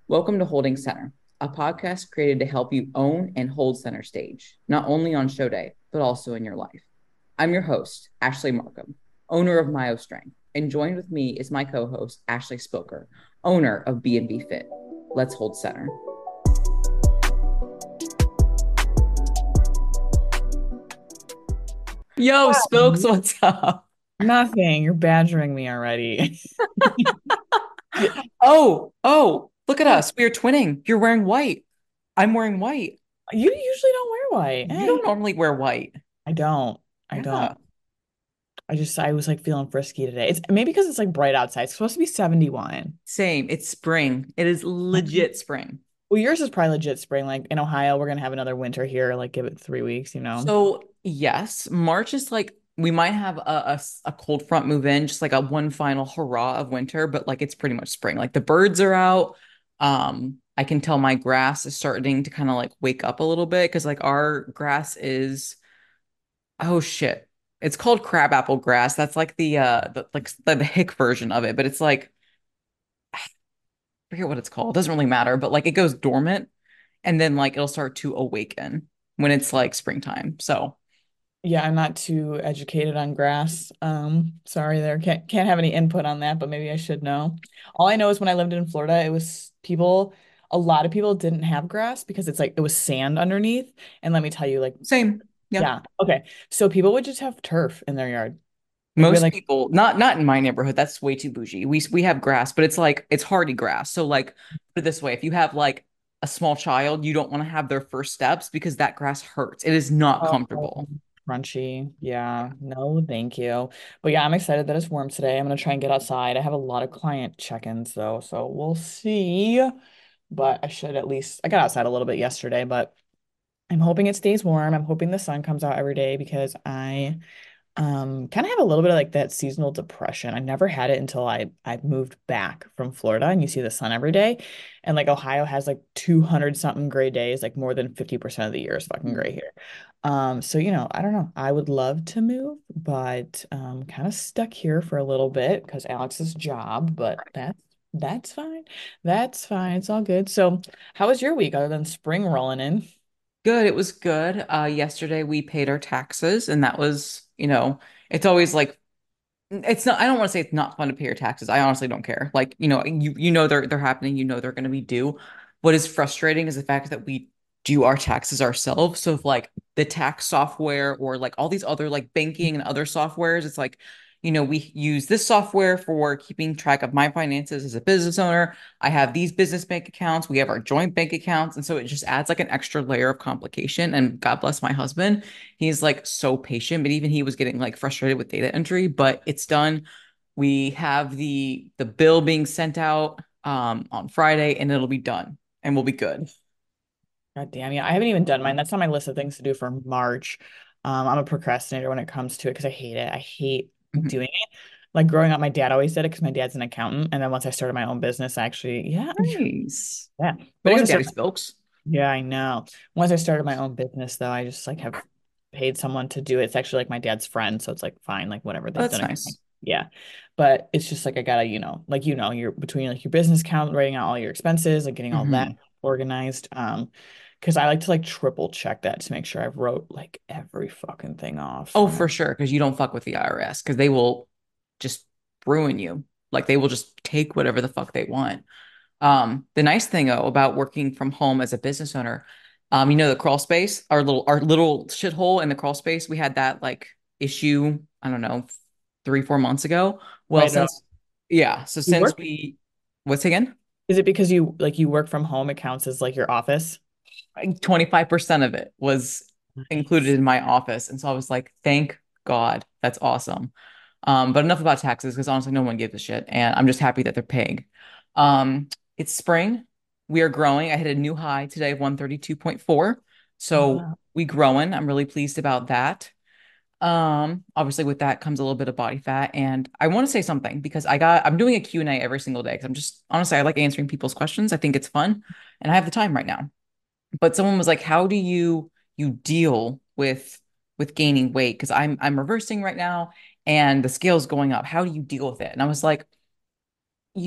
Welcome to Holding Center, a podcast created to help you own and hold center stage, not only on show day, but also in your life. I'm your host, Ashley Markham, owner of Myo Strength, and joined with me is my co-host, Ashley Spilker, owner of B&B Fit. Let's hold center. Yo, Spokes, what's up? Nothing. You're badgering me already. Oh, look at What? us. We are twinning. You're wearing white. I'm wearing white. You usually don't wear white. You don't normally wear white. I don't. I Yeah. don't. I was like feeling frisky today. It's maybe because it's like bright outside. It's supposed to be 71. Same. It's spring. It is legit spring. Well, yours is probably legit spring. Like in Ohio, we're gonna have another winter here. Like give it 3 weeks. So, yes, March is like we might have a cold front move in, just like a one final hurrah of winter, but like it's pretty much spring. Like the birds are out. I can tell my grass is starting to kind of like wake up a little bit because like our grass is oh shit. It's called crabapple grass. That's like the hick version of it, but it's like I forget what it's called. It doesn't really matter, but like it goes dormant and then like it'll start to awaken when it's like springtime. So Yeah, I'm not too educated on grass. Sorry there. Can't have any input on that, but maybe I should know. All I know is when I lived in Florida, a lot of people didn't have grass because it's like it was sand underneath. And let me tell you, like, same. Yeah. yeah, okay. So people would just have turf in their yard. Like we had Most like, people, not in my neighborhood. That's way too bougie. We have grass, but it's like it's hardy grass. So like put it this way, if you have like a small child, you don't want to have their first steps because that grass hurts. It is not oh, comfortable. crunchy. Yeah, no, thank you. But yeah, I'm excited that it's warm today. I'm gonna try and get outside. I have a lot of client check-ins though, so we'll see. But I got outside a little bit yesterday, but I'm hoping it stays warm. I'm hoping the sun comes out every day because I kind of have a little bit of like that seasonal depression. I never had it until I moved back from Florida and you see the sun every day. And like Ohio has like 200 something gray days, like more than 50% of the year is fucking gray Mhm. here. So I don't know. I would love to move, but kind of stuck here for a little bit because Alex's job, but that's fine. That's fine. It's all good. So, how was your week other than spring rolling in? Good. It was good. Yesterday we paid our taxes, and that was, it's always like it's not. I don't want to say it's not fun to pay your taxes. I honestly don't care. Like, you know they're happening. You know they're going to be due. What is frustrating is the fact that we do our taxes ourselves. So if like the tax software or like all these other like banking and other softwares, it's like, we use this software for keeping track of my finances as a business owner. I have these business bank accounts. We have our joint bank accounts, and so it just adds like an extra layer of complication. And God bless my husband, he's like so patient, but even he was getting like frustrated with data entry, but it's done. We have the bill being sent out on Friday and it'll be done and we'll be good. God damn, yeah. I haven't even done mine. That's on my list of things to do for March. I'm a procrastinator when it comes to it because I hate it. I hate Mhm. doing it. Like growing up, my dad always did it because my dad's an accountant. And then once I started my own business, yeah, Nice. yeah. But Way to once go, I Daddy started, Spokes. yeah, I know. Once I started my own business, though, I just like have paid someone to do it. It's actually like my dad's friend, so it's like fine, like whatever. Oh, They've that's done it. nice. Yeah. But it's just like I gotta, you're between like your business account, writing out all your expenses, like getting all that Hmm. organized. Because I like to like triple check that to make sure I've wrote like every fucking thing off Oh, on for it. sure, because you don't fuck with the IRS because they will just ruin you. Like they will just take whatever the fuck they want. The nice thing though about working from home as a business owner, the crawl space, our little shithole in the crawl space, we had that like issue, I don't know, 3, 4 months ago. Well, Right. since yeah, so You since work? we what's again? Is it because you work from home, it counts as like your office? Like 25% of it was included Nice. in my office. And so I was like, thank God, that's awesome. But enough about taxes because honestly, no one gives a shit. And I'm just happy that they're paying. It's spring. We are growing. I hit a new high today of 132.4. Oh, So wow. we growing. I'm really pleased about that. Obviously with that comes a little bit of body fat. And I want to say something because I'm doing a Q&A every single day because I'm just honestly, I like answering people's questions. I think it's fun and I have the time right now. But someone was like, how do you deal with gaining weight? Because I'm reversing right now and the scale's going up. How do you deal with it? And I was like, you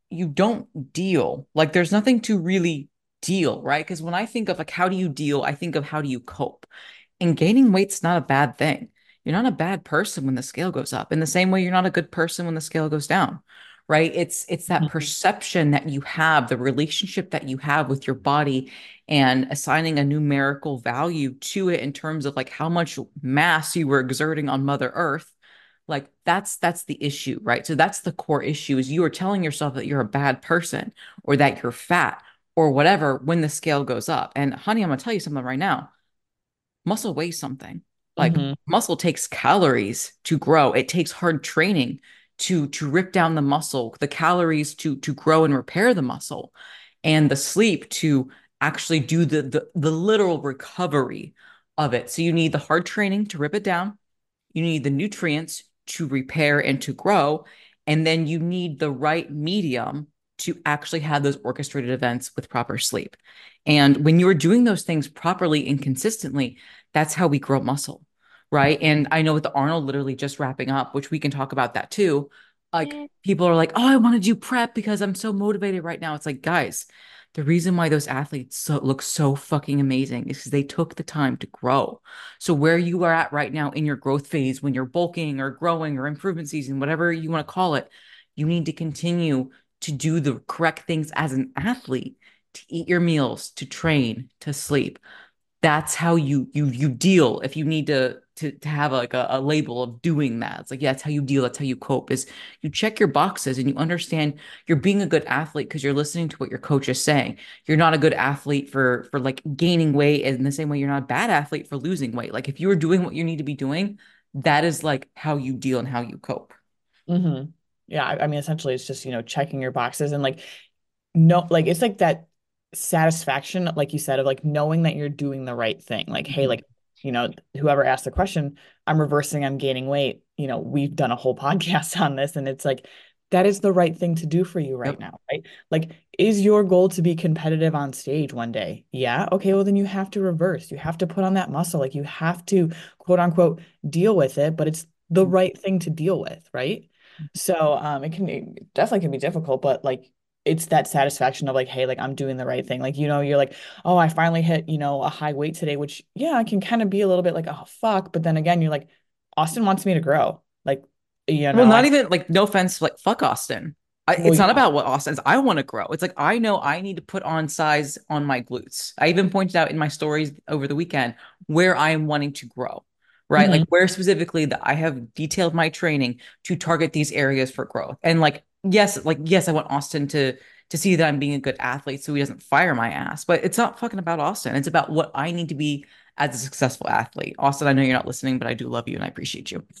you don't deal. Like there's nothing to really deal, right? Because when I think of like how do you deal, I think of how do you cope. And gaining weight's not a bad thing. You're not a bad person when the scale goes up. In the same way, you're not a good person when the scale goes down, right? It's that Mhm. perception that you have, the relationship that you have with your body, and assigning a numerical value to it in terms of like how much mass you were exerting on Mother Earth. Like that's the issue, right? So that's the core issue is you are telling yourself that you're a bad person or that you're fat or whatever when the scale goes up. And honey, I'm gonna tell you something right now. Muscle weighs something. Like Mhm. muscle takes calories to grow. It takes hard training to rip down the muscle, the calories to grow and repair the muscle, and the sleep to actually do the literal recovery of it. So you need the hard training to rip it down. You need the nutrients to repair and to grow. And then you need the right medium to actually have those orchestrated events with proper sleep. And when you're doing those things properly and consistently, that's how we grow muscle. Right. And I know with the Arnold literally just wrapping up, which we can talk about that too. Like people are like, oh, I want to do prep because I'm so motivated right now. It's like, guys, the reason why those athletes look so fucking amazing is because they took the time to grow. So where you are at right now in your growth phase, when you're bulking or growing or improvement season, whatever you want to call it, you need to continue to do the correct things as an athlete, to eat your meals, to train, to sleep. That's how you deal if you need to have like a label of doing that. It's like, yeah, that's how you deal, that's how you cope, is you check your boxes and you understand you're being a good athlete because you're listening to what your coach is saying. You're not a good athlete for like gaining weight in the same way you're not a bad athlete for losing weight. Like if you are doing what you need to be doing, that is like how you deal and how you cope. Mhm. Yeah, I mean, essentially, it's just, checking your boxes and like, no, like it's like that satisfaction, like you said, of like knowing that you're doing the right thing. Like, hey, Mhm. like, whoever asked the question, I'm reversing, I'm gaining weight. We've done a whole podcast on this, and it's like that is the right thing to do for you right Yep. now, right? Like, is your goal to be competitive on stage one day? Yeah. Okay, well, then you have to reverse. You have to put on that muscle. Like, you have to quote unquote deal with it, but it's the right thing to deal with, right? So it definitely can be difficult, but like it's that satisfaction of like, hey, like I'm doing the right thing. Like, you're like, oh, I finally hit, a high weight today, which yeah, I can kind of be a little bit like, oh fuck. But then again, you're like, Austin wants me to grow. Like, Well, not I even like no offense, like fuck Austin. well, It's not yeah. about what Austin's. I want to grow. It's like I know I need to put on size on my glutes. I even pointed out in my stories over the weekend where I am wanting to grow, right? Like Hmm. where specifically that I have detailed my training to target these areas for growth. And like yes, I want Austin to see that I'm being a good athlete so he doesn't fire my ass. But it's not fucking about Austin. It's about what I need to be as a successful athlete. Austin, I know you're not listening, but I do love you and I appreciate you.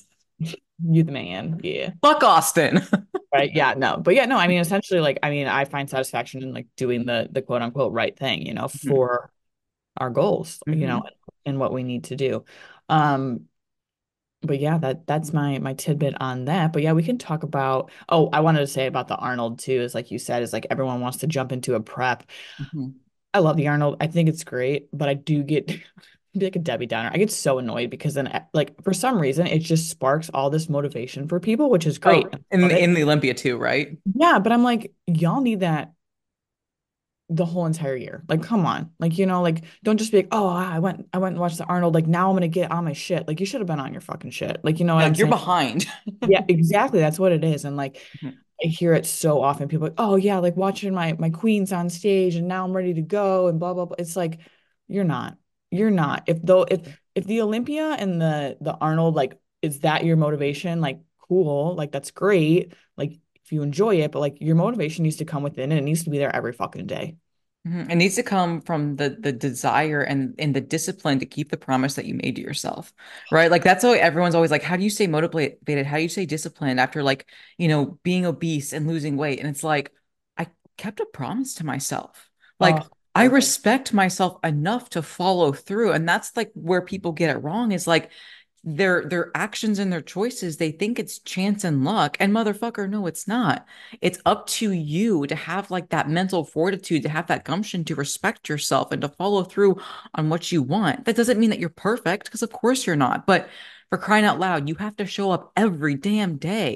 You the man. Yeah. Fuck Austin. Right. Yeah. No. But yeah, no, I mean, essentially, like, I mean, I find satisfaction in like doing the quote unquote right thing, for our goals, Hmm. and what we need to do. Um, but yeah, that's my tidbit on that. But yeah, we can talk about, oh, I wanted to say about the Arnold too, is like you said, is like everyone wants to jump into a prep. Hmm. I love the Arnold. I think it's great, but I do get be like a Debbie Downer. I get so annoyed because then like for some reason it just sparks all this motivation for people, which is great. Oh, I in love it. in the Olympia too, right? Yeah, but I'm like, y'all need that the whole entire year. Like, come on. Like, like don't just be like, oh, I went and watched the Arnold. Like now I'm gonna get on my shit. Like you should have been on your fucking shit. Like, you know what Yeah, I'm like you're saying? behind. Yeah, exactly. That's what it is. And like Mhm. I hear it so often. People are like, oh yeah, like watching my queens on stage and now I'm ready to go and blah blah blah. It's like you're not. You're not. If the Olympia and the Arnold like is that your motivation, like cool, like that's great. Like if you enjoy it, but like your motivation needs to come within and it needs to be there every fucking day. Mhm. It needs to come from the desire and the discipline to keep the promise that you made to yourself, right? Like that's why everyone's always like, how do you stay motivated? How do you stay disciplined after like, being obese and losing weight? And it's like, I kept a promise to myself. Like Oh, I so good. respect myself enough to follow through. And that's like where people get it wrong is like their actions and their choices, they think it's chance and luck. And motherfucker, no, it's not. It's up to you to have like that mental fortitude, to have that gumption to respect yourself and to follow through on what you want. That doesn't mean that you're perfect, because of course you're not. But for crying out loud, you have to show up every damn day.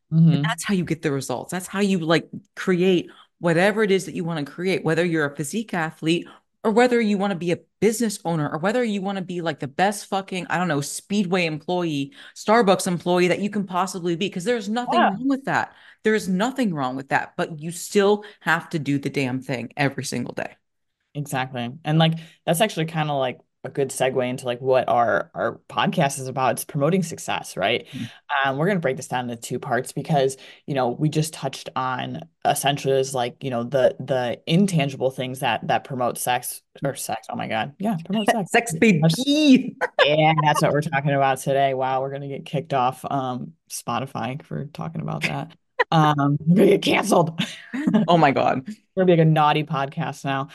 And Hmm. that's how you get the results. That's how you like create whatever it is that you want to create, whether you're a physique athlete or whether you want to be a business owner or whether you want to be like the best fucking, I don't know, Speedway employee, Starbucks employee that you can possibly be. Because there's nothing Yeah. wrong with that. There's nothing wrong with that, but you still have to do the damn thing every single day. Exactly. And like that's actually kind of like a good segue into like what our podcast is about. It's promoting success, right? We're gonna break this down into two parts because we just touched on essentially is like the intangible things that promote sex. Oh my God. Yeah, promote sex. Sex That's- baby. Yeah, that's what we're talking about today. Wow, we're gonna get kicked off Spotify for talking about that. We're gonna get canceled. Oh my God. We're gonna be like a naughty podcast now.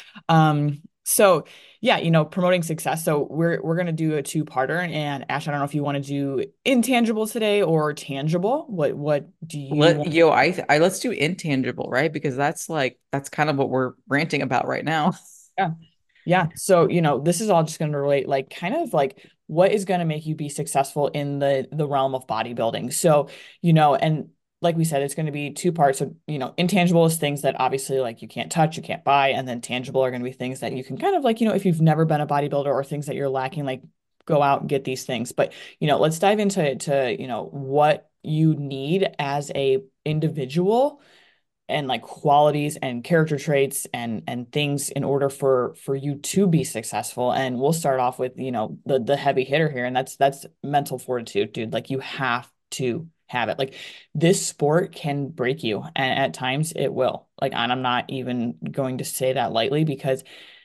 So yeah, promoting success. So we're gonna do a two-parter. And Ash, I don't know if you want to do intangible today or tangible. What do you Let want? yo, I let's do intangible, right? Because that's kind of what we're ranting about right now. Yeah. Yeah. So, this is all just going to relate like kind of like what is going to make you be successful in the realm of bodybuilding. So, and like we said, it's going to be two parts. So, intangible is things that obviously like you can't touch, you can't buy, and then tangible are going to be things that you can kind of like, if you've never been a bodybuilder or things that you're lacking, like go out and get these things. But, let's dive into what you need as a individual and like qualities and character traits and things in order for you to be successful. And we'll start off with the heavy hitter here, and that's mental fortitude, dude. Like you have to have it. Like this sport can break you, and at times it will. Like, and I'm not even going to say that lightly because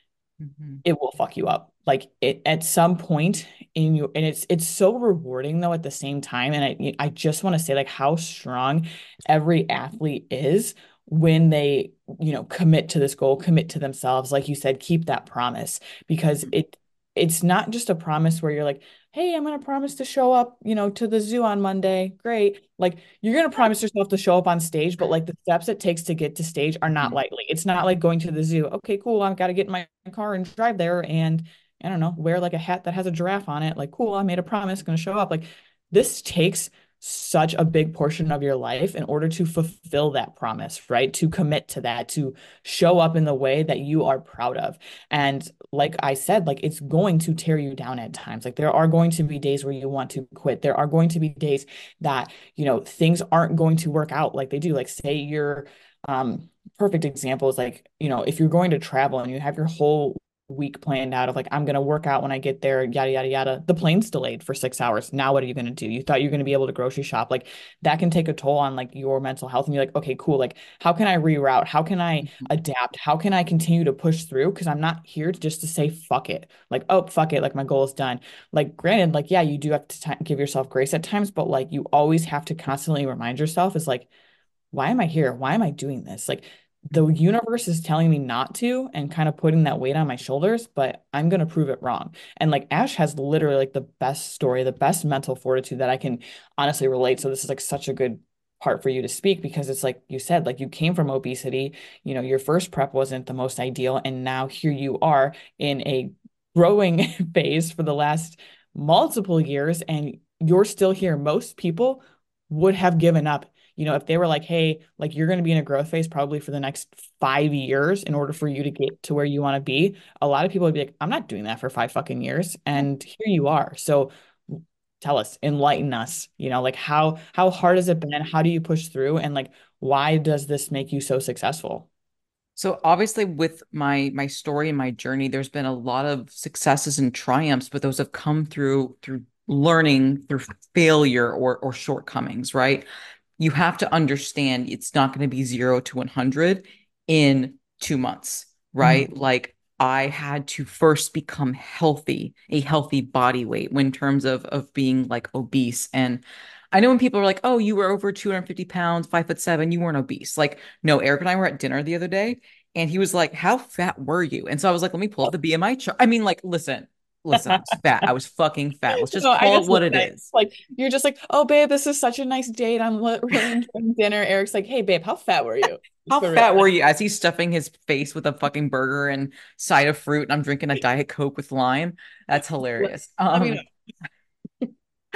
Mhm. it will fuck you up. Like it at some point in you, and it's so rewarding though at the same time. And I just want to say like how strong every athlete is when they, commit to this goal, commit to themselves. Like you said, keep that promise because it's not just a promise where you're like, hey, I'm gonna promise to show up, to the zoo on Monday. Great. Like you're gonna promise yourself to show up on stage, but like the steps it takes to get to stage are not Mhm. lightly. It's not like going to the zoo. Okay, cool. I've got to get in my car and drive there and I don't know, wear like a hat that has a giraffe on it. Like, cool, I made a promise, gonna show up. Like this takes such a big portion of your life in order to fulfill that promise, right? To commit to that, to show up in the way that you are proud of. And like I said, like it's going to tear you down at times. Like there are going to be days where you want to quit. There are going to be days that, things aren't going to work out like they do. Like say you're perfect example is like, if you're going to travel and you have your whole week planned out of like, I'm going to work out when I get there, yada, yada, yada. The plane's delayed for 6 hours. Now, what are you going to do? You thought you're going to be able to grocery shop. Like that can take a toll on like your mental health. And you're like, okay, cool. Like, how can I reroute? How can I adapt? How can I continue to push through? Because I'm not here just to say, fuck it. Like, oh, fuck it. Like my goal is done. Like, granted, like, yeah, you do have to give yourself grace at times, but like you always have to constantly remind yourself is like, why am I here? Why am I doing this? Like the universe is telling me not to and kind of putting that weight on my shoulders, but I'm going to prove it wrong. And like Ash has literally like the best story, the best mental fortitude that I can honestly relate. So this is like such a good part for you to speak because it's like you said, like you came from obesity, your first prep wasn't the most ideal. And now here you are in a growing phase for the last multiple years and you're still here. Most people would have given up if they were like, hey, like you're going to be in a growth phase probably for the next 5 years in order for you to get to where you want to be, a lot of people would be like, I'm not doing that for 5 fucking years. And here you are. So tell us, enlighten us, like how hard has it been? How do you push through? And like, why does this make you so successful? So obviously with my story and my journey, there's been a lot of successes and triumphs, but those have come through learning, through failure or shortcomings, right? You have to understand it's not going to be 0 to 100 in 2 months, Mhm. right? Like I had to first become healthy, a healthy body weight when in terms of being like obese. And I know when people are like, oh, you were over 250 pounds, 5'7", you weren't obese. Like, no, Eric and I were at dinner the other day and he was like, how fat were you? And so I was like, let me pull up the BMI chart. I mean, like, listen, I was fat. I was fucking fat. Let's just No, I call it just what love it that. is. Like you're just like, oh babe, this is such a nice date. I'm really enjoying dinner. Eric's like, hey babe, how fat were you? Just How for real. fat were you? As he's stuffing his face with a fucking burger and side of fruit, and I'm drinking a Diet Coke with lime. That's Let hilarious. let me know.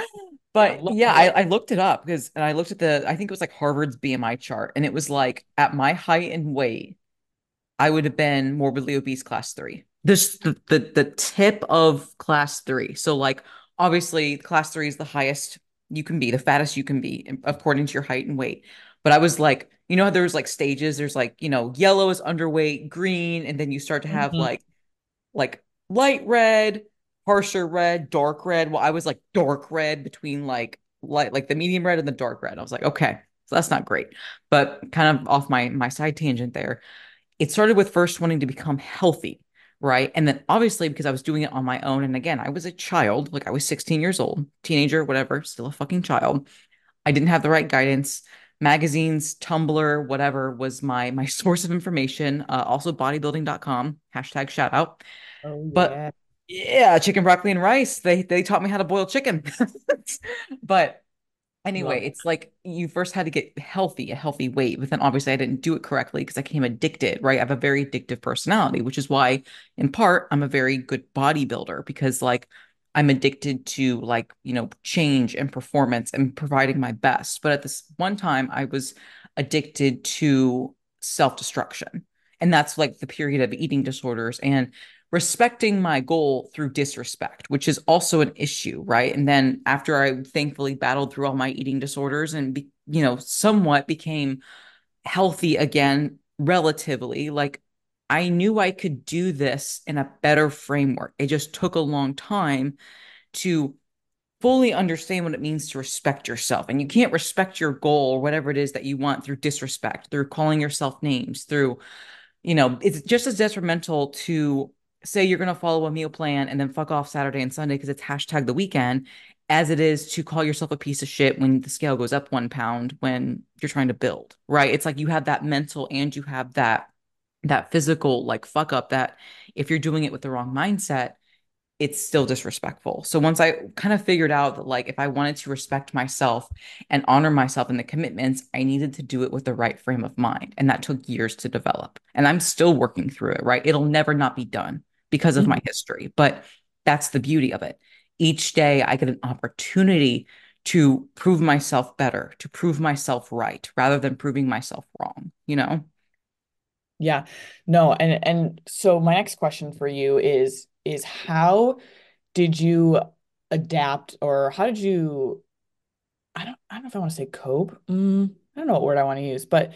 Yeah, But love yeah, it. I looked it up because and I looked at I think it was like Harvard's BMI chart, and it was like at my height and weight, I would have been morbidly obese class three. This the tip of class three. So like obviously class three is the highest you can be, the fattest you can be according to your height and weight. But I was like, you know how there's like stages, there's like, yellow is underweight, green, and then you start to have Mhm. like light red, harsher red, dark red. Well, I was like dark red between like the medium red and the dark red. I was like, okay, so that's not great. But kind of off my side tangent there, it started with first wanting to become healthy, right? And then obviously because I was doing it on my own, and again, I was a child, like I was 16 years old, teenager, whatever, still a fucking child. I didn't have the right guidance. Magazines, Tumblr, whatever was my source of information. Also bodybuilding.com, hashtag shout out. Oh But yeah. yeah, chicken, broccoli, and rice. They taught me how to boil chicken. But Love anyway, it. it's like you first had to get healthy, a healthy weight, but then obviously I didn't do it correctly because I became addicted, right? I have a very addictive personality, which is why, in part, I'm a very good bodybuilder because like I'm addicted to like, change and performance and providing my best. But at this one time, I was addicted to self-destruction. And that's like the period of eating disorders and respecting my goal through disrespect, which is also an issue, right? And then after I thankfully battled through all my eating disorders and somewhat became healthy again relatively, like I knew I could do this in a better framework. It just took a long time to fully understand what it means to respect yourself. And you can't respect your goal or whatever it is that you want through disrespect, through calling yourself names, through it's just as detrimental to say you're going to follow a meal plan and then fuck off Saturday and Sunday because it's hashtag the weekend, as it is to call yourself a piece of shit when the scale goes up 1 pound when you're trying to build, right? It's like you have that mental and you have that physical like fuck up that if you're doing it with the wrong mindset, it's still disrespectful. So once I kind of figured out that like if I wanted to respect myself and honor myself in the commitments, I needed to do it with the right frame of mind. And that took years to develop. And I'm still working through it, right? It'll never not be done because of my Mhm. history. But that's the beauty of it. Each day I get an opportunity to prove myself better, to prove myself right, rather than proving myself wrong, you know? Yeah. No, and so my next question for you is how did you adapt or how did you I don't know if I want to say cope. I don't know what word I want to use, but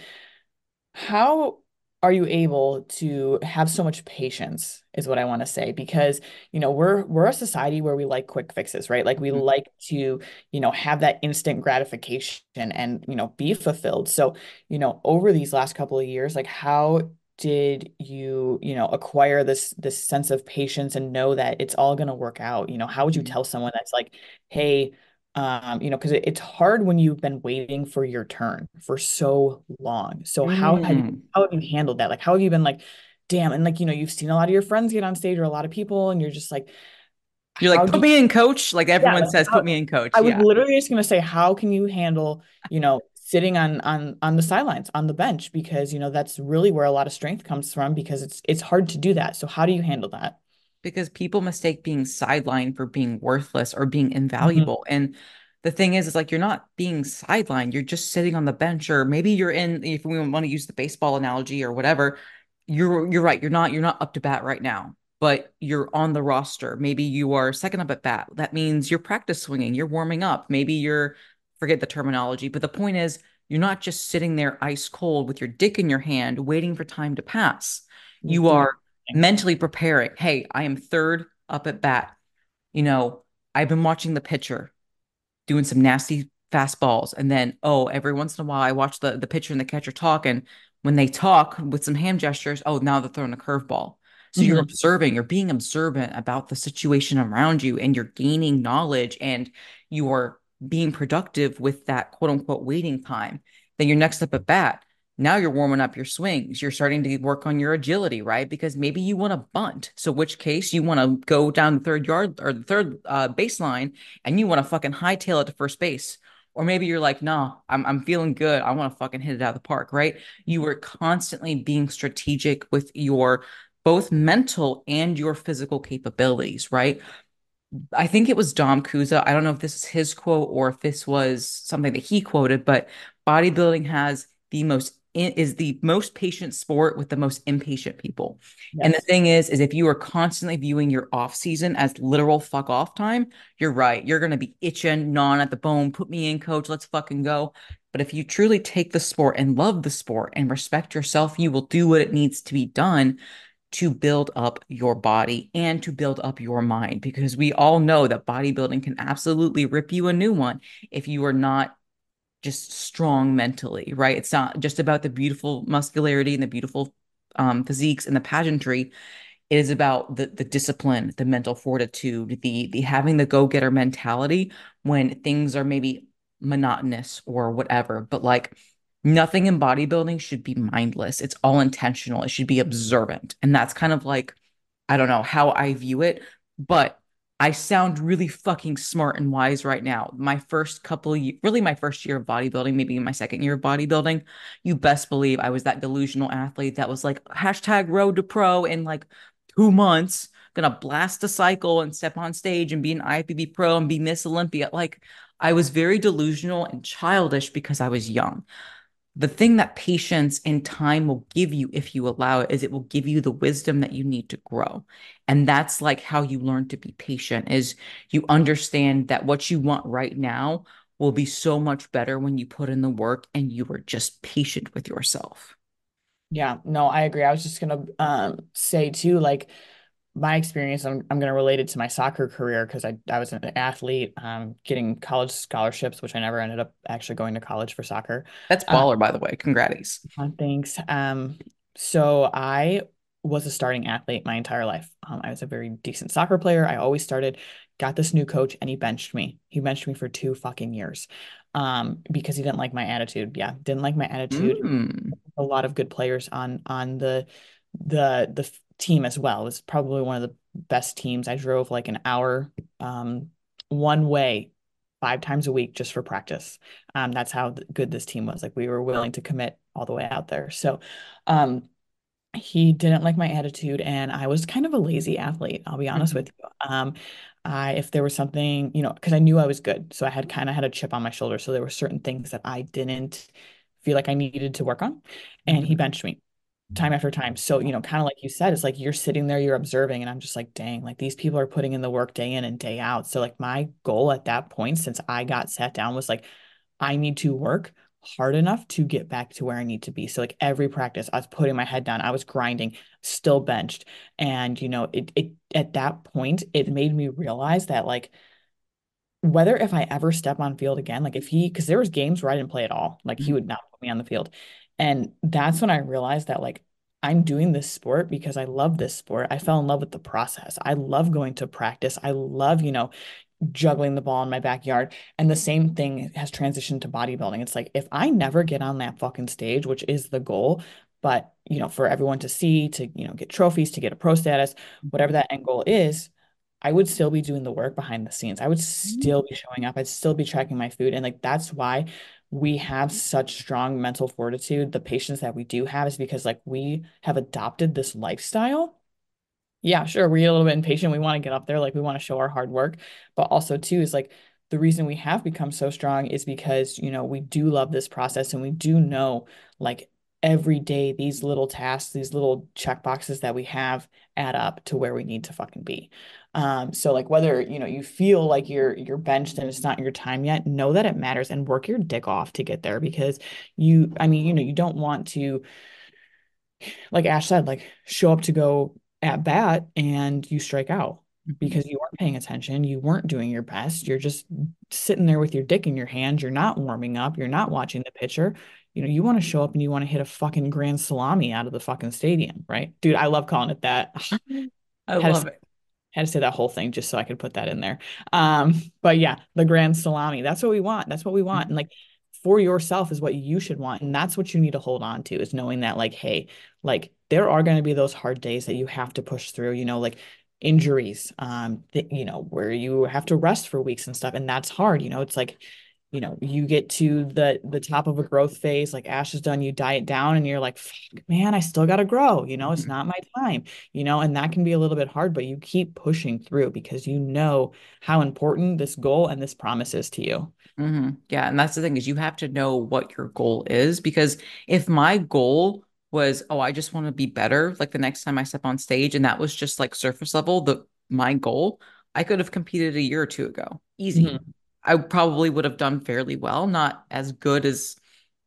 how are you able to have so much patience is what I want to say because we're a society where we like quick fixes, right? Like we Mhm. like to, have that instant gratification and, be fulfilled. So, over these last couple of years, like how did you, acquire this sense of patience and know that it's all going to work out? How would you Mhm. tell someone that's like, hey, because it's hard when you've been waiting for your turn for so long. So Mm. how have you handled that? Like, how have you been like, damn, and like, you've seen a lot of your friends get on stage or a lot of people, and you're just like, You're like, how do put you, me in coach. Like yeah, everyone like says, how, put me in coach. I was Yeah. literally just gonna say, how can you handle, sitting on the sidelines, on the bench, because that's really where a lot of strength comes from because it's hard to do that. So how do you handle that? Because people mistake being sidelined for being worthless or being Mhm. invaluable. And the thing is like you're not being sidelined, you're just sitting on the bench, or maybe you're in, if we want to use the baseball analogy or whatever, you're right, you're not up to bat right now, but you're on the roster. Maybe you are second up at bat. That means you're practice swinging, you're warming up. Maybe you're forget the terminology, but the point is you're not just sitting there ice cold with your dick in your hand waiting for time to pass. Just You doing are something. mentally preparing. Hey, I am third up at bat. You know, I've been watching the pitcher doing some nasty fastballs. And then, oh, every once in a while, I watch the pitcher and the catcher talk. And when they talk with some hand gestures, oh, now they're throwing a curveball. So you're Mhm. observing, you're being observant about the situation around you, and you're gaining knowledge and you are being productive with that quote unquote waiting time. Then you're next up at bat. Now you're warming up your swings. You're starting to work on your agility, right? Because maybe you want to bunt. So, which case you want to go down the third yard or the third baseline and you want to fucking hightail it to first base. Or maybe you're like, no, I'm feeling good. I want to fucking hit it out of the park, right? You were constantly being strategic with your both mental and your physical capabilities, right? I think it was Dom Kuza. I don't know if this is his quote or if this was something that he quoted, but bodybuilding has is the most patient sport with the most impatient people. And the Yes. thing is if you are constantly viewing your off season as literal fuck off time, you're right. You're gonna be itching, gnawing at the bone. Put me in, coach. Let's fucking go. But if you truly take the sport and love the sport and respect yourself, you will do what it needs to be done to build up your body and to build up your mind because we all know that bodybuilding can absolutely rip you a new one if you are not just strong mentally, right? It's not just about the beautiful muscularity and the beautiful physiques and the pageantry. It is about the discipline, the mental fortitude, the having the go-getter mentality when things are maybe monotonous or whatever. But like nothing in bodybuilding should be mindless. It's all intentional. It should be observant. And that's kind of like, I don't know how I view it, but I sound really fucking smart and wise right now. My first couple of really my first year of bodybuilding, maybe my second year of bodybuilding, you best believe I was that delusional athlete that was like hashtag road to pro in like 2 months, gonna blast a cycle and step on stage and be an IFBB pro and be Miss Olympia. Like I was very delusional and childish because I was young. The thing that patience and time will give you if you allow it is it will give you the wisdom that you need to grow. And that's like how you learn to be patient is you understand that what you want right now will be so much better when you put in the work and you are just patient with yourself. Yeah, no, I agree. I was just gonna say too, like my experience, I'm gonna relate it to my soccer career because I was an athlete, getting college scholarships, which I never ended up actually going to college for soccer. That's baller, by the way. Congrats. Thanks. So I was a starting athlete my entire life. I was a very decent soccer player. I always started, got this new coach, and he benched me. He benched me for 2 fucking years, because he didn't like my attitude. Yeah, didn't like my attitude. Mm. A lot of good players on the team as well. It was probably one of the best teams. I drove like an hour, one way 5 times a week just for practice. That's how good this team was. Like we were willing to commit all the way out there. So, he didn't like my attitude, and I was kind of a lazy athlete, I'll be honest Mhm. with you. If there was something, because I knew I was good, so I had kind of had a chip on my shoulder. So there were certain things that I didn't feel like I needed to work on, and he Mhm. benched me time after time. So, kind of like you said, it's like you're sitting there, you're observing, and I'm just like, dang, like these people are putting in the work day in and day out. So, like, my goal at that point, since I got sat down, was like, I need to work hard enough to get back to where I need to be. So, like, every practice, I was putting my head down, I was grinding, still benched. And, it at that point, it made me realize that, like, whether if I ever step on field again, like if he, because there was games where I didn't play at all, like he Mhm. would not put me on the field. And that's when I realized that like I'm doing this sport because I love this sport. I fell in love with the process. I love going to practice. I love, juggling the ball in my backyard. And the same thing has transitioned to bodybuilding. It's like if I never get on that fucking stage, which is the goal, but for everyone to see, to, get trophies, to get a pro status, whatever that end goal is, I would still be doing the work behind the scenes. I would still be showing up. I'd still be tracking my food. And like that's why we have such strong mental fortitude. The patience that we do have is because like we have adopted this lifestyle. Yeah, sure. We're a little bit impatient. We want to get up there, like we want to show our hard work. But also, too, is like the reason we have become so strong is because, we do love this process and we do know like every day these little tasks, these little check boxes that we have add up to where we need to fucking be. So like whether, you feel like you're benched and it's not your time yet, know that it matters and work your dick off to get there because I mean, you don't want to, like Ash said, like show up to go at bat and you strike out Mhm. because you weren't paying attention, you weren't doing your best, you're just sitting there with your dick in your hand, you're not warming up, you're not watching the pitcher. You want to show up and you want to hit a fucking grand salami out of the fucking stadium, right? Dude, I love calling it that. I Had to love it. had to say that whole thing just so I could put that in there. But yeah, the grand salami. That's what we want. That's what we want. And like for yourself is what you should want. And that's what you need to hold on to is knowing that like, hey, like there are going to be those hard days that you have to push through, like injuries, that, where you have to rest for weeks and stuff. And that's hard. It's like you get to the top of a growth phase, like Ash has done, you diet down and you're like, fuck, man, I still got to grow, it's Mhm. not my time, and that can be a little bit hard, but you keep pushing through because you know how important this goal and this promise is to you. Yeah, and that's the thing is you have to know what your goal is because if my goal was, oh, I just want to be better, like the next time I step on stage, and that was just like surface level, the my goal, I could have competed a year or two ago. Easy. Hmm. I probably would have done fairly well, not as good as,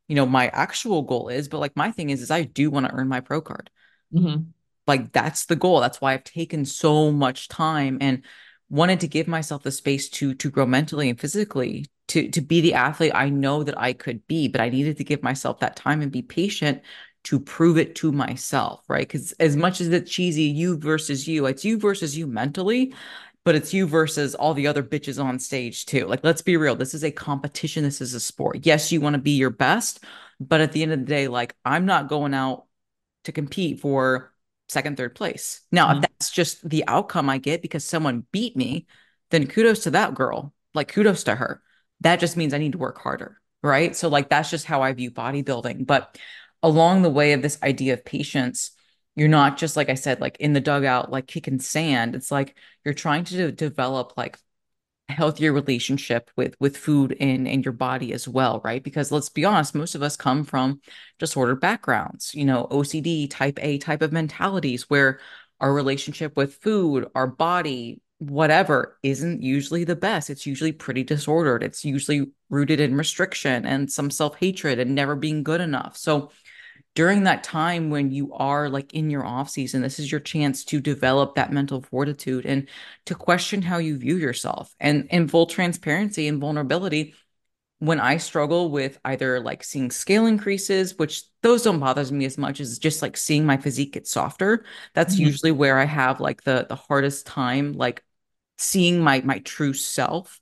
my actual goal is, but like my thing is I do want to earn my pro card. Hmm. Like that's the goal. That's why I've taken so much time and wanted to give myself the space to grow mentally and physically, to be the athlete I know that I could be, but I needed to give myself that time and be patient to prove it to myself, right? Because as much as it's cheesy, you versus you, it's you versus you mentally, but it's you versus all the other bitches on stage too. Like, let's be real. This is a competition. This is a sport. Yes, you want to be your best, but at the end of the day, like I'm not going out to compete for second, third place. Now, if Hmm. that's just the outcome I get because someone beat me, then kudos to that girl. Like, kudos to her. That just means I need to work harder. Right. So, like, that's just how I view bodybuilding. But along the way of this idea of patience, you're not just, like I said, like in the dugout, like kicking sand. It's like you're trying to develop like healthier relationship with food and your body as well, right? Because let's be honest, most of us come from disordered backgrounds, OCD, type A type of mentalities where our relationship with food, our body, whatever isn't usually the best. It's usually pretty disordered. It's usually rooted in restriction and some self-hatred and never being good enough. So during that time when you are like in your off season, this is your chance to develop that mental fortitude and to question how you view yourself. And in full transparency and vulnerability, when I struggle with either like seeing scale increases, which those don't bother me as much as just like seeing my physique get softer, that's Hmm. usually where I have like the hardest time like seeing my true self.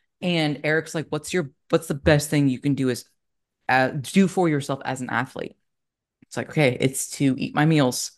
And Eric's like, what's the best thing you can do is do for yourself as an athlete? It's like, okay, it's to eat my meals,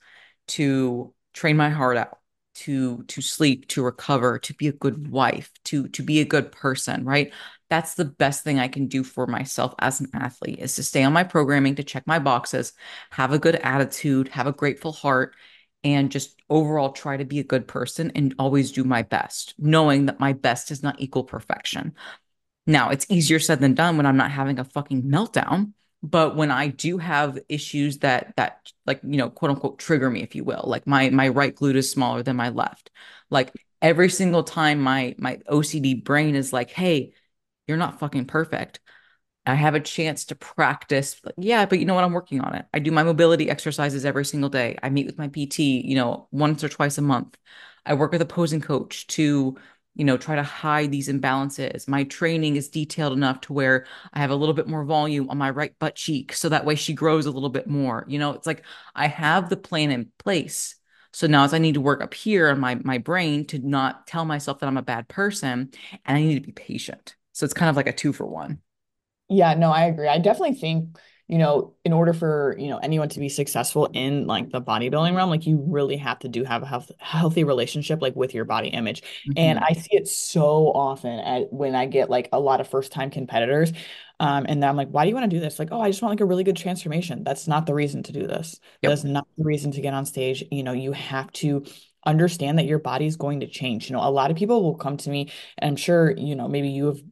to train my heart out, to sleep, to recover, to be a good wife, to be a good person, right? That's the best thing I can do for myself as an athlete is to stay on my programming, to check my boxes, have a good attitude, have a grateful heart, and just overall try to be a good person and always do my best, knowing that my best does not equal perfection. Now, it's easier said than done when I'm not having a fucking meltdown. But when I do have issues that like, quote unquote trigger me, if you will, like my right glute is smaller than my left. Like every single time my OCD brain is like, hey, you're not fucking perfect. I have a chance to practice. Like, yeah, but you know what? I'm working on it. I do my mobility exercises every single day. I meet with my PT, once or twice a month. I work with a posing coach to, try to hide these imbalances. My training is detailed enough to where I have a little bit more volume on my right butt cheek. So that way she grows a little bit more. It's like I have the plan in place. So now as I need to work up here on my brain to not tell myself that I'm a bad person and I need to be patient. So it's kind of like a two for one. Yeah, no, I agree. I definitely think, in order for, anyone to be successful in like the bodybuilding realm, like you really have to do have a healthy relationship like with your body image. And Mhm. I see it so often when I get like a lot of first time competitors. And I'm like, why do you want to do this? Like, oh, I just want like a really good transformation. That's not the reason to do this. Yep. That's not the reason to get on stage. You have to understand that your body is going to change. A lot of people will come to me, and I'm sure, maybe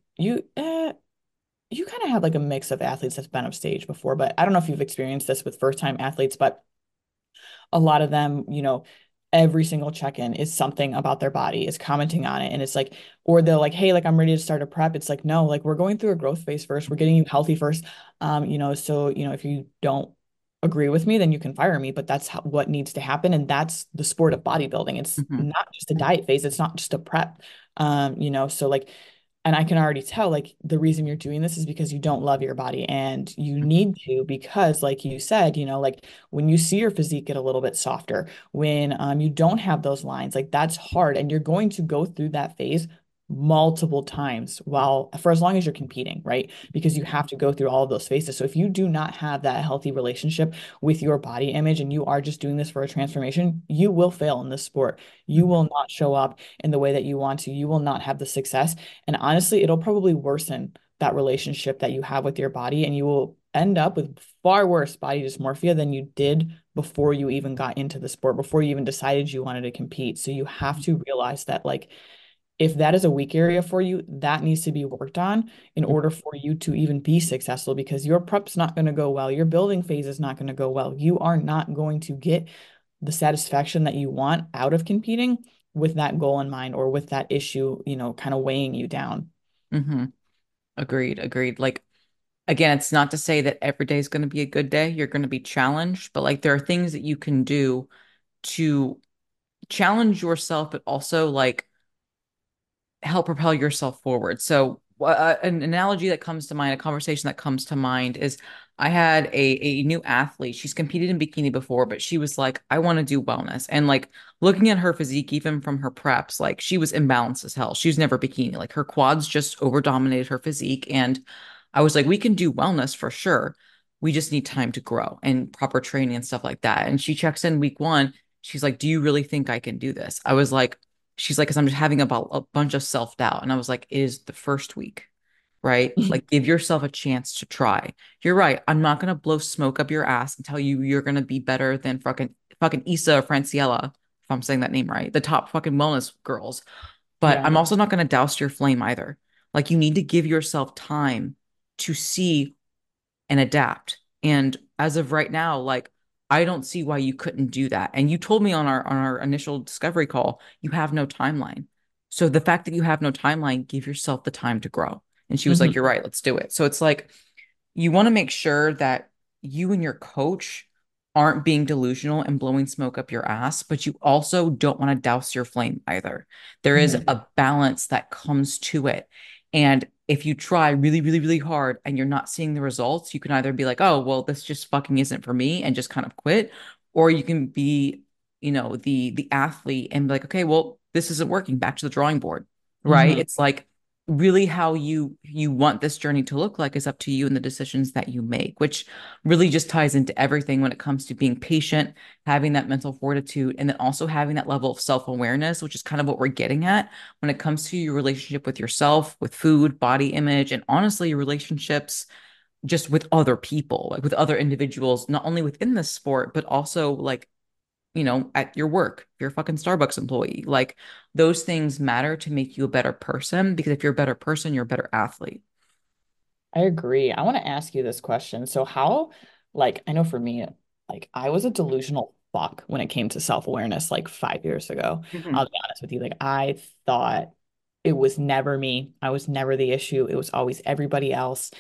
you kind of have like a mix of athletes that's been upstage before, but I don't know if you've experienced this with first time athletes, but a lot of them, every single check-in is something about their body, is commenting on it. And it's like, or they're like, hey, like I'm ready to start a prep. It's like, no, like we're going through a growth phase first. We're getting you healthy first. So, if you don't agree with me, then you can fire me. But that's what needs to happen. And that's the sport of bodybuilding. It's Mhm. not just a diet phase. It's not just a prep. So like and I can already tell, like, the reason you're doing this is because you don't love your body and you need to, because, like you said, like when you see your physique get a little bit softer, when you don't have those lines, like that's hard. And you're going to go through that phase multiple times while for as long as you're competing, right? Because you have to go through all of those phases. So if you do not have that healthy relationship with your body image and you are just doing this for a transformation, you will fail in this sport. You will not show up in the way that you want to. You will not have the success. And honestly, it'll probably worsen that relationship that you have with your body, and you will end up with far worse body dysmorphia than you did before you even got into the sport, before you even decided you wanted to compete. So you have to realize that like if that is a weak area for you, that needs to be worked on in order for you to even be successful, because your prep's not going to go well. Your building phase is not going to go well. You are not going to get the satisfaction that you want out of competing with that goal in mind or with that issue, kind of weighing you down. Mm-hmm. Agreed, agreed. Like again, it's not to say that every day is going to be a good day. You're going to be challenged, but like there are things that you can do to challenge yourself, but also like help propel yourself forward. So, an analogy that comes to mind, a conversation that comes to mind is I had a new athlete. She's competed in bikini before, but she was like, I want to do wellness. And like looking at her physique, even from her preps, like she was imbalanced as hell. She was never bikini. Like her quads just over dominated her physique. And I was like, we can do wellness for sure. We just need time to grow and proper training and stuff like that. And she checks in week one. She's like, do you really think I can do this? I was like, she's like, because I'm just having about a bunch of self-doubt. And I was like, it is the first week, right? Like, give yourself a chance to try. You're right. I'm not gonna blow smoke up your ass and tell you you're gonna be better than fucking Issa or Franciella, if I'm saying that name right, the top fucking wellness girls. But Yeah. I'm also not gonna douse your flame either. Like, you need to give yourself time to see and adapt. And as of right now, like I don't see why you couldn't do that. And you told me on our initial discovery call, you have no timeline. So the fact that you have no timeline, give yourself the time to grow. And she was like, Mhm. "You're right, let's do it." So it's like you want to make sure that you and your coach aren't being delusional and blowing smoke up your ass, but you also don't want to douse your flame either. There is Mhm. a balance that comes to it. And if you try really, really, really hard and you're not seeing the results, you can either be like, oh, well, this just fucking isn't for me and just kind of quit. Or you can be, the athlete and be like, okay, well, this isn't working. Back to the drawing board. Right. Mhm. It's like really how you want this journey to look like is up to you and the decisions that you make, which really just ties into everything when it comes to being patient, having that mental fortitude, and then also having that level of self-awareness, which is kind of what we're getting at when it comes to your relationship with yourself, with food, body image, and honestly your relationships just with other people, like with other individuals, not only within the sport but also like at your work, if you're a fucking Starbucks employee. Like those things matter to make you a better person because if you're a better person, you're a better athlete. I agree. I want to ask you this question. So how, like, I know for me, like I was a delusional fuck when it came to self-awareness like 5 years ago. I'll Mhm. be honest with you. Like I thought it was never me. I was never the issue. It was always everybody else.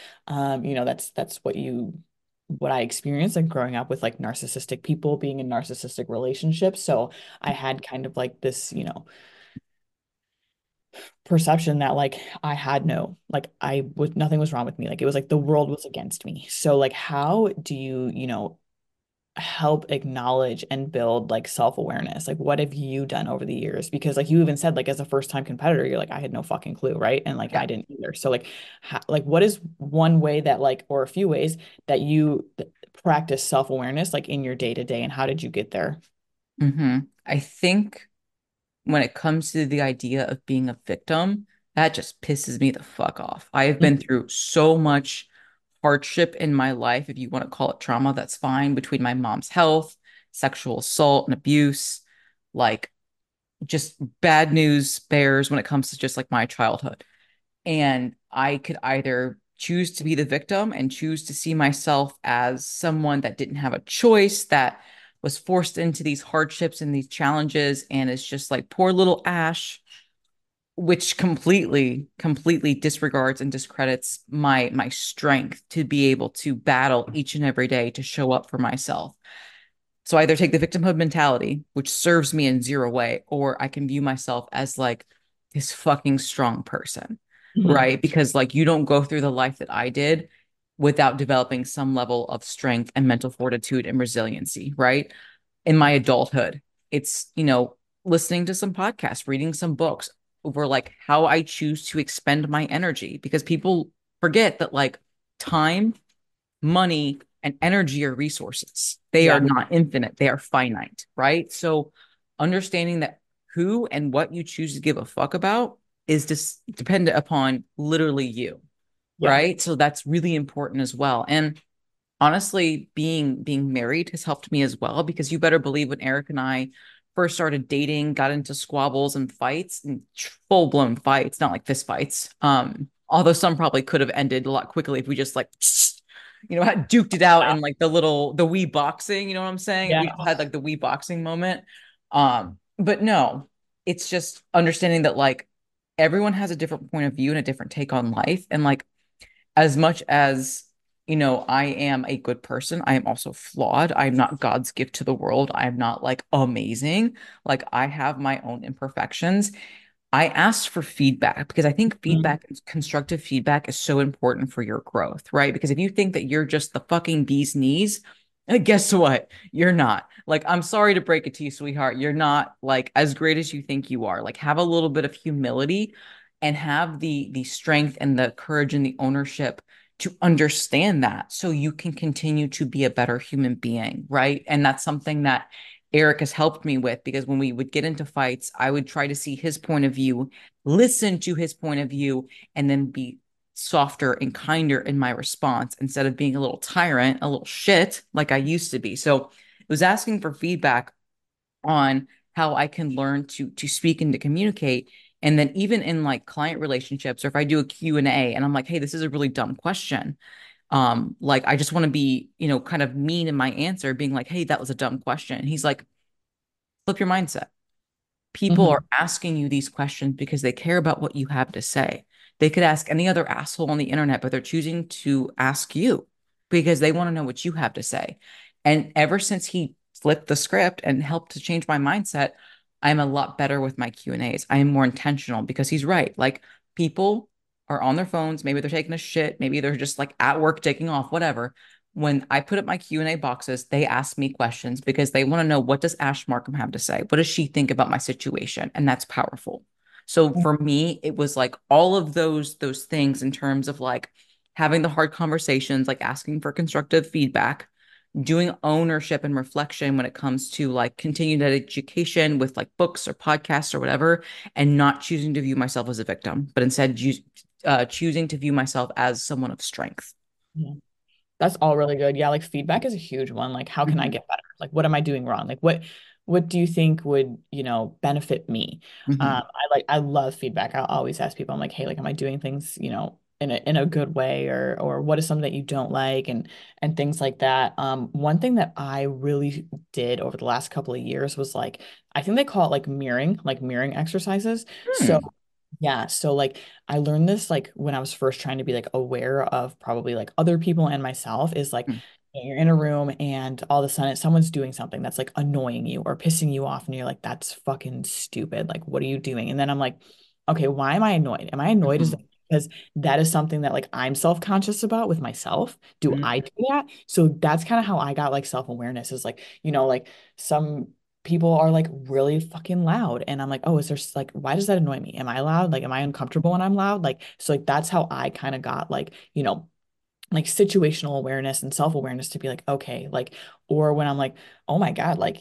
That's what I experienced like growing up with like narcissistic people, being in narcissistic relationships. So I had kind of like this, perception that like I had no like I was nothing was wrong with me. Like it was like the world was against me. So like how do you, help acknowledge and build like self-awareness? Like what have you done over the years? Because like you even said like as a first-time competitor, you're like I had no fucking clue, right? And like Yeah. I didn't either. So like like what is one way that like or a few ways that you practice self-awareness like in your day-to-day, and how did you get there? I think when it comes to the idea of being a victim, that just pisses me the fuck off. I have been through so much hardship in my life, if you want to call it trauma, that's fine, between my mom's health, sexual assault and abuse, like just bad news bears when it comes to just like my childhood. And I could either choose to be the victim and choose to see myself as someone that didn't have a choice, that was forced into these hardships and these challenges, and is just like poor little Ash, which completely disregards and discredits my strength to be able to battle each and every day to show up for myself. So I either take the victimhood mentality, which serves me in zero way, or I can view myself as like this fucking strong person, Mhm. right? Because like you don't go through the life that I did without developing some level of strength and mental fortitude and resiliency, right? In my adulthood, it's, listening to some podcasts, reading some books over like how I choose to expend my energy because people forget that like time, money, and energy are resources. They are Yeah, not infinite, they are finite, right? So understanding that who and what you choose to give a fuck about is just dependent upon literally you. Yeah. right? So that's really important as well. And honestly, being married has helped me as well because you better believe when Eric and I first started dating, got into squabbles and fights and full-blown fights, not like fist fights. Although some probably could have ended a lot quickly if we just like had duked it out in like the Wii boxing, you know what I'm saying? If Yeah. we just had like the Wii boxing moment. But no, it's just understanding that like everyone has a different point of view and a different take on life. And like as much as I am a good person, I am also flawed. I'm not God's gift to the world. I'm not like amazing. Like I have my own imperfections. I asked for feedback because I think Mhm. feedback, constructive feedback is so important for your growth, right? Because if you think that you're just the fucking bee's knees, guess what? You're not. Like, I'm sorry to break it to you, sweetheart. You're not like as great as you think you are. Like, have a little bit of humility and have the strength and the courage and the ownership to understand that so you can continue to be a better human being, right? And that's something that Eric has helped me with because when we would get into fights, I would try to see his point of view, listen to his point of view, and then be softer and kinder in my response instead of being a little tyrant, a little shit like I used to be. So it was asking for feedback on how I can learn to speak and to communicate. And then even in like client relationships, or if I do a Q&A and I'm like, hey, this is a really dumb question. Like I just want to be, kind of mean in my answer, being like, hey, that was a dumb question. And he's like, flip your mindset. People are Mhm. asking you these questions because they care about what you have to say. They could ask any other asshole on the internet, but they're choosing to ask you because they want to know what you have to say. And ever since he flipped the script and helped to change my mindset, I'm a lot better with my Q&As. I am more intentional because he's right. Like people are on their phones, maybe they're taking a shit, maybe they're just like at work taking off, whatever. When I put up my Q&A boxes, they ask me questions because they want to know, what does Ash Markham have to say? What does she think about my situation? And that's powerful. So for me, it was like all of those things in terms of like having the hard conversations, like asking for constructive feedback, doing ownership and reflection when it comes to like continued education with like books or podcasts or whatever, and not choosing to view myself as a victim, but instead choosing to view myself as someone of strength. Mhm. That's all really good. Yeah, like feedback is a huge one. Like, how can I Mhm, get better? Like, what am I doing wrong? Like, what do you think would, benefit me? mhm, I love feedback. I'll always ask people, I'm like, hey, like, am I doing things, in a good way, or what is something that you don't like, and things like that. One thing that I really did over the last couple of years was like, I think they call it like mirroring exercises. So hmm, yeah, so like I learned this like when I was first trying to be like aware of probably like other people and myself is like hmm, you're in a room and all of a sudden someone's doing something that's like annoying you or pissing you off and you're like, that's fucking stupid. Like, what are you doing? And then I'm like, okay, why am I annoyed? Am I annoyed? Is that mhm, because that is something that like I'm self-conscious about with myself? Do mhm, I do that? So that's kind of how I got like self-awareness is like, like some people are like really fucking loud and I'm like, oh, is there like, why does that annoy me? Am I loud? Like, am I uncomfortable when I'm loud? Like, so like that's how I kind of got like, like situational awareness and self-awareness to be like, okay, like, or when I'm like, oh my God, like,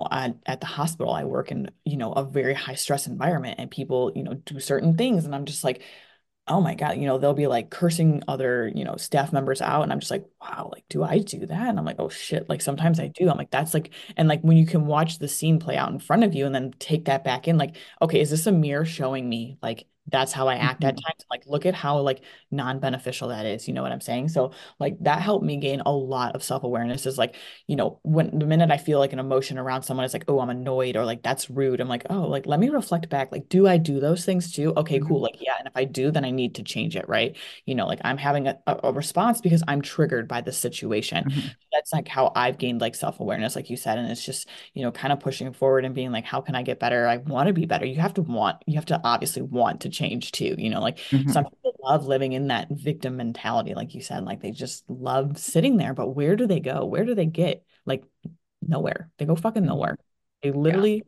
at the hospital, I work in, a very high stress environment and people, do certain things. And I'm just like, oh my God, they'll be like cursing other, staff members out. And I'm just like, wow, like, do I do that? And I'm like, oh shit, like sometimes I do. I'm like, that's like, and like when you can watch the scene play out in front of you and then take that back in, like, okay, is this a mirror showing me like that's how I act at mhm, times? Like, look at how like non-beneficial that is. You know what I'm saying? So like that helped me gain a lot of self-awareness is like, when the minute I feel like an emotion around someone is like, oh, I'm annoyed or like that's rude. I'm like, oh, like let me reflect back. Like, do I do those things too? Okay, cool. mhm, Like, yeah. And if I do, then I need to change it, right? Like I'm having a response because I'm triggered by this situation. mhm, That's like how I've gained like self-awareness, like you said. And it's just, kind of pushing forward and being like, how can I get better? I want to be better. You have to obviously want to change too. Like some mhm, people love living in that victim mentality, like you said, like they just love sitting there. But where do they go? Where do they get? Like nowhere. They go fucking mhm. nowhere. They Yeah. literally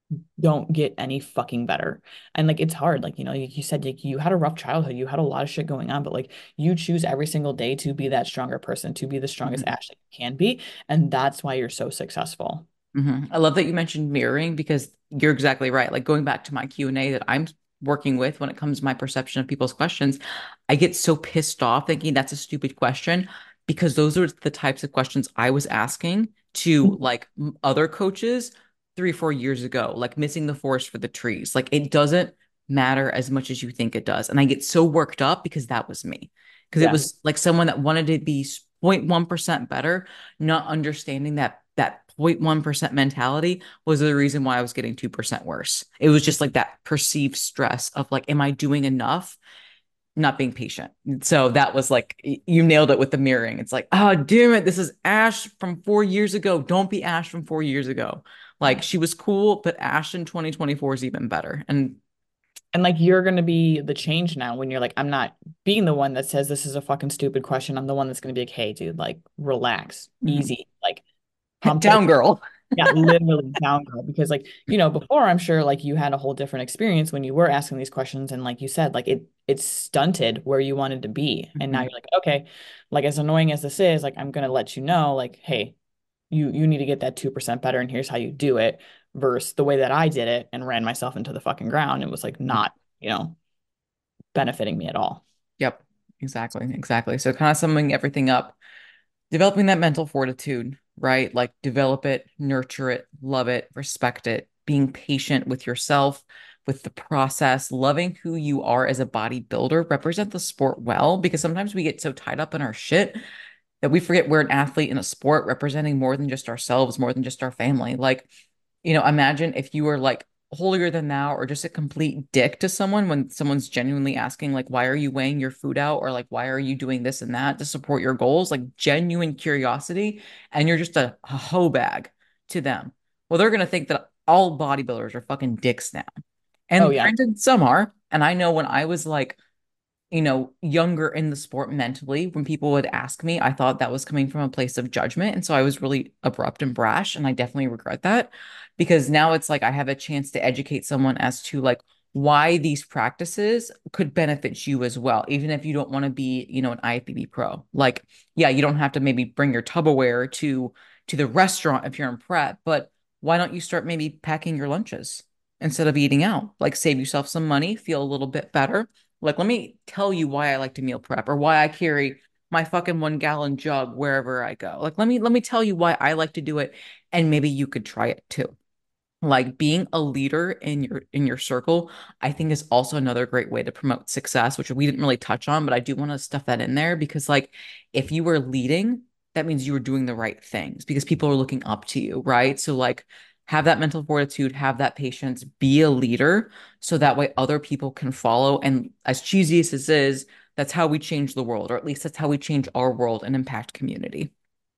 don't get any fucking better. And like it's hard. Like, like you said, like you had a rough childhood, you had a lot of shit going on, but like you choose every single day to be that stronger person, to be the strongest Mhm, Ash that you can be. And that's why you're so successful. mhm. I love that you mentioned mirroring because you're exactly right. Like going back to my Q&A that I'm working with when it comes to my perception of people's questions, I get so pissed off thinking that's a stupid question because those are the types of questions I was asking to like other coaches 3 or 4 years ago, like missing the forest for the trees. Like it doesn't matter as much as you think it does. And I get so worked up because that was me. Because it Yeah. was like someone that wanted to be 0.1% better, not understanding that 0.1% mentality was the reason why I was getting 2% worse. It was just like that perceived stress of like, am I doing enough? Not being patient. So that was like, you nailed it with the mirroring. It's like, oh, damn it. This is Ash from 4 years ago. Don't be Ash from 4 years ago. Like she was cool, but Ash in 2024 is even better. And And like you're gonna be the change now when you're like, I'm not being the one that says this is a fucking stupid question. I'm the one that's gonna be like, hey, dude, like relax, mhm. easy, like pump it. Down girl. Yeah, literally down girl. Because like, before I'm sure like you had a whole different experience when you were asking these questions and like you said, like it stunted where you wanted to be. And now Mhm. you're like, okay, like as annoying as this is, like I'm gonna let you know, like, hey, you need to get that 2% better and here's how you do it versus the way that I did it and ran myself into the fucking ground and was like not, benefiting me at all. Yep. Exactly. Exactly. So kind of summing everything up, developing that mental fortitude, right? Like develop it, nurture it, love it, respect it, being patient with yourself, with the process, loving who you are as a bodybuilder, represent the sport well, because sometimes we get so tied up in our shit that we forget we're an athlete in a sport representing more than just ourselves, more than just our family. Like, imagine if you were like holier than thou or just a complete dick to someone when someone's genuinely asking, like, why are you weighing your food out? Or like, why are you doing this and that to support your goals? Like, genuine curiosity. And you're just a hoe bag to them. Well, they're going to think that all bodybuilders are fucking dicks now. Oh And yeah. granted, some are. And I know when I was like, younger in the sport mentally, when people would ask me, I thought that was coming from a place of judgment. And so I was really abrupt and brash. And I definitely regret that because now it's like I have a chance to educate someone as to like why these practices could benefit you as well, even if you don't want to be, an IFBB pro. Like, yeah, you don't have to maybe bring your Tupperware to the restaurant if you're in prep, but why don't you start maybe packing your lunches instead of eating out? Like save yourself some money, feel a little bit better, like, let me tell you why I like to meal prep or why I carry my fucking 1 gallon jug wherever I go. Like, let me tell you why I like to do it, and maybe you could try it too. Like being a leader in your circle, I think is also another great way to promote success, which we didn't really touch on, but I do want to stuff that in there because like if you were leading, that means you were doing the right things because people are looking up to you, right? So like have that mental fortitude, have that patience, be a leader so that way other people can follow. And as cheesy as this is, that's how we change the world, or at least that's how we change our world and impact community.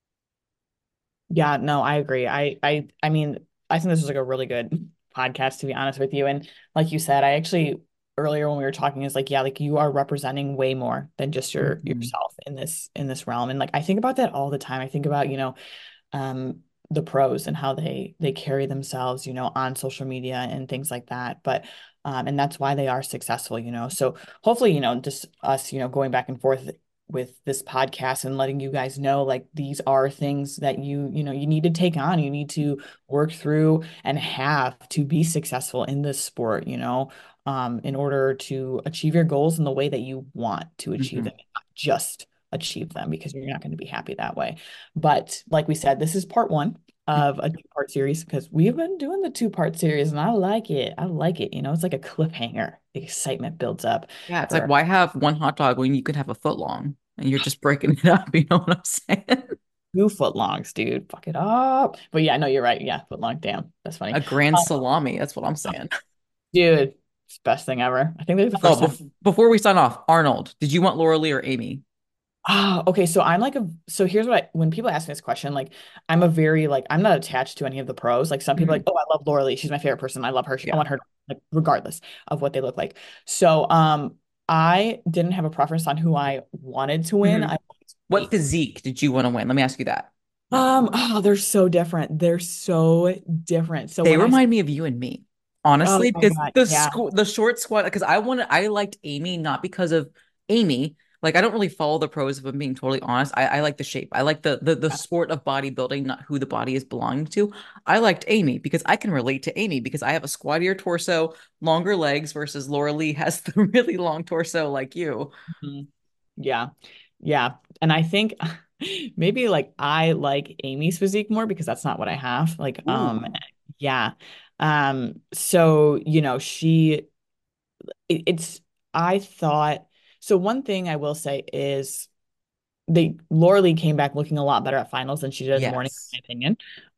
Yeah, no, I agree. I mean, I think this was like a really good podcast to be honest with you. And like you said, I actually earlier when we were talking is like, yeah, like you are representing way more than just Mhm. yourself in this realm. And like I think about that all the time. I think about, um the pros and how they carry themselves, on social media and things like that. But and that's why they are successful, So hopefully, just us, going back and forth with this podcast and letting you guys know like these are things that you need to take on, you need to work through and have to be successful in this sport, in order to achieve your goals in the way that you want to achieve Mhm. them, not just achieve them because you're not going to be happy that way. But like we said, this is part one of a two-part series because we've been doing the two-part series and I like it. I like it. It's like a cliffhanger. The excitement builds up Yeah, it's like for why have one hot dog when you could have a foot long and you're just breaking it up, you know what I'm saying? 2 footlongs, dude. Fuck it up. But yeah, no, you're right. Yeah, footlong. Damn, that's funny. A grand Um, salami, that's what I'm saying. dude, it's the best thing ever. I think they're the Oh, first time. before we sign off, Arnold, did you want Laura Lee or Amy? Ah, okay. So I'm like so here's what when people ask me this question, like I'm a very like I'm not attached to any of the pros. Like some people are like, Mhm. oh, I love Laura Lee. She's my favorite person. I love her. I Yeah. want her like regardless of what they look like. So I didn't have a preference on who I wanted to win. Mhm. I What physique did you want to win? Let me ask you that. oh, they're so different. They're so different. So They when I remind me of you and me, oh honestly, my because God, the yeah. school, the short squat, because I liked Amy not because of Amy, Like I don't really follow the pros if I'm being totally honest. I like the shape. I like the sport of bodybuilding, not who the body is belonging to. I liked Amy because I can relate to Amy because I have a squattier torso, longer legs versus Laura Lee has the really long torso like you. Mhm. Yeah. Yeah. And I think maybe like I like Amy's physique more because that's not what I have. Like, Ooh. yeah. So, it's, I thought, so one thing I will say is Laura Lee came back looking a lot better at finals than she did in the morning, in Yes. my opinion.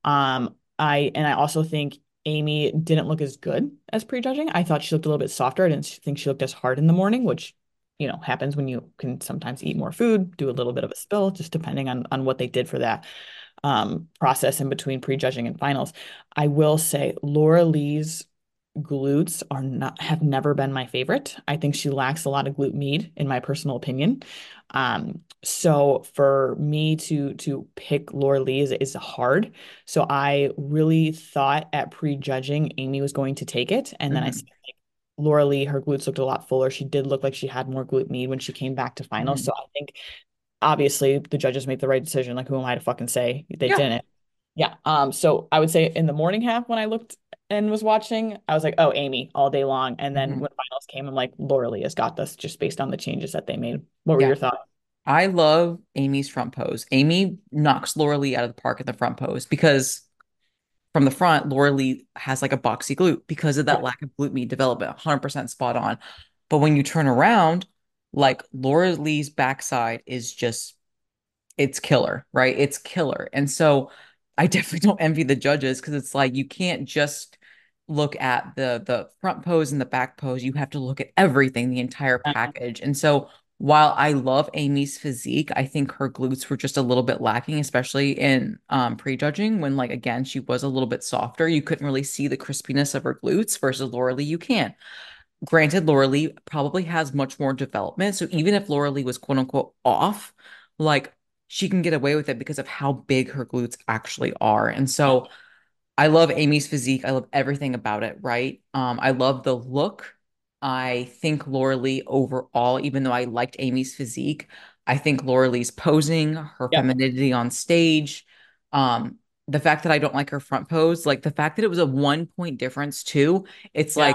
I also think Amy didn't look as good as prejudging. I thought she looked a little bit softer. I didn't think she looked as hard in the morning, which, happens when you can sometimes eat more food, do a little bit of a spill, just depending on what they did for that process in between prejudging and finals. I will say Laura Lee's glutes are not have never been my favorite. I think she lacks a lot of glute med, in my personal opinion. So for me to pick Laura Lee is hard. So I really thought at prejudging Amy was going to take it, and then I said Hmm. like Laura Lee, her glutes looked a lot fuller. She did look like she had more glute med when she came back to finals. So Hmm. I think obviously the judges made the right decision. Like who am I to fucking say they Yeah. didn't? Yeah. So I would say in the morning half when I looked and was watching, I was like, oh, Amy all day long. And then Hmm. when finals came, I'm like, Laura Lee has got this just based on the changes that they made. What were Yeah. your thoughts? I love Amy's front pose. Amy knocks Laura Lee out of the park in the front pose because from the front, Laura Lee has like a boxy glute because of that Yeah. lack of glute med development. 100% spot on. But when you turn around, like Laura Lee's backside is just it's killer, right? It's killer. And so I definitely don't envy the judges because it's like you can't just look at the front pose and the back pose. You have to look at everything, the entire package. And so while I love Amy's physique, I think her glutes were just a little bit lacking, especially in prejudging when like again she was a little bit softer. You couldn't really see the crispiness of her glutes versus Laura Lee, you can. Granted, Laura Lee probably has much more development. So even if Laura Lee was quote unquote off, like she can get away with it because of how big her glutes actually are. And so I love Amy's physique. I love everything about it, right? I love the look. I think Laura Lee overall, even though I liked Amy's physique, I think Laura Lee's posing, her Yep. femininity on stage, um, the fact that I don't like her front pose, like the fact that it was a 1 point difference too, it's Yeah. like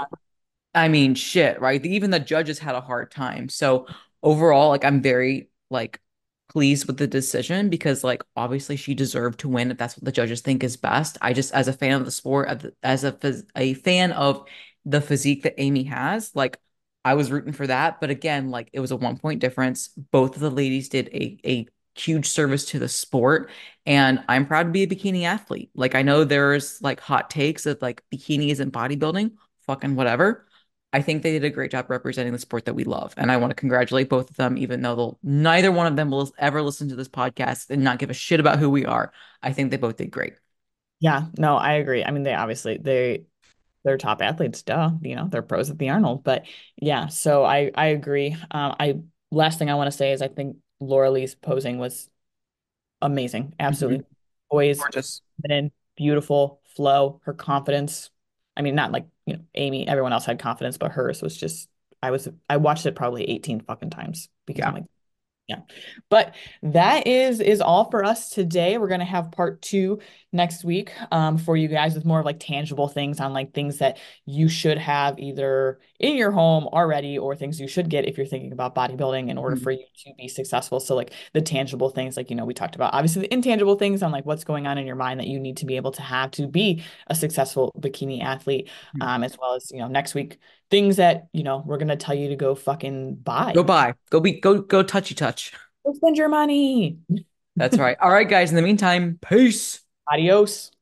I mean, shit, right? Even the judges had a hard time. So overall, like I'm very like pleased with the decision because like obviously she deserved to win if that's what the judges think is best. I just as a fan of the sport, as a fan of the physique that Amy has, like I was rooting for that. But again, like it was a 1 point difference. Both of the ladies did a huge service to the sport. And I'm proud to be a bikini athlete. Like I know there's like hot takes of like bikini isn't bodybuilding, fucking whatever. I think they did a great job representing the sport that we love. And I want to congratulate both of them, even though neither one of them will ever listen to this podcast and not give a shit about who we are. I think they both did great. Yeah. No, I agree. I mean, they obviously they're top athletes, duh. They're pros at the Arnold. But yeah, so I agree. I last thing I want to say is I think Laura Lee's posing was amazing. Mhm. Absolutely poised, Gorgeous. feminine, beautiful flow, her confidence. I mean, not like, Amy, everyone else had confidence, but hers was just I watched it probably 18 fucking times because I'm Yeah. like, yeah. But that is all for us today. We're gonna have part two next week for you guys with more of like tangible things on like things that you should have either in your home already or things you should get if you're thinking about bodybuilding in order Mhm. for you to be successful. So like the tangible things, like we talked about obviously the intangible things on like what's going on in your mind that you need to be able to have to be a successful bikini athlete, Mhm. as well as next week things that we're gonna tell you to go fucking Go buy. by. Go touchy touch. Go spend your money. That's right. All right, guys. In the meantime, peace. Adios.